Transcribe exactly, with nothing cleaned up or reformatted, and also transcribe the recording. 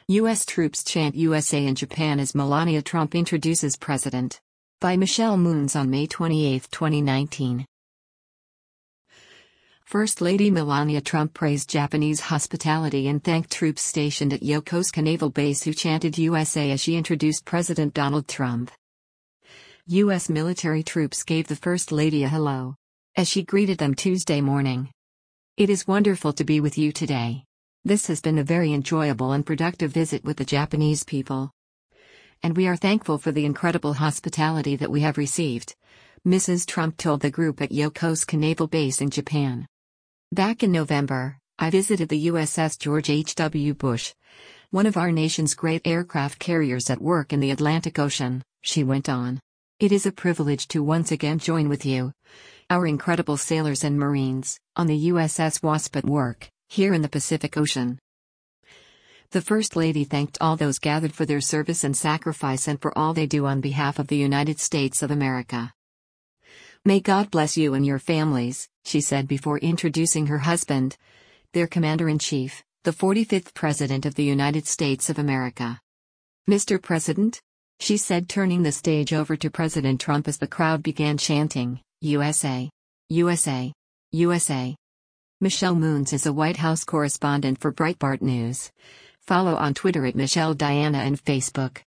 U S troops chant U S A in Japan as Melania Trump introduces president. By Michelle Moons on May twenty-eighth, twenty nineteen. First Lady Melania Trump praised Japanese hospitality and thanked troops stationed at Yokosuka Naval Base who chanted U S A as she introduced President Donald Trump. U S military troops gave the First Lady a hello as she greeted them Tuesday morning. "It is wonderful to be with you today. This has been a very enjoyable and productive visit with the Japanese people. And we are thankful for the incredible hospitality that we have received," Missus Trump told the group at Yokosuka Naval Base in Japan. "Back in November, I visited the U S S George H W Bush, one of our nation's great aircraft carriers at work in the Atlantic Ocean," she went on. "It is a privilege to once again join with you, our incredible sailors and Marines, on the U S S Wasp at work, here in the Pacific Ocean." The First Lady thanked all those gathered for their service and sacrifice and for all they do on behalf of the United States of America. "May God bless you and your families," she said before introducing her husband, their Commander-in-Chief, the forty-fifth President of the United States of America. "Mister President?" she said, turning the stage over to President Trump as the crowd began chanting, U S A, U S A, U S A. Michelle Moons is a White House correspondent for Breitbart News. Follow on Twitter at Michelle Diana and Facebook.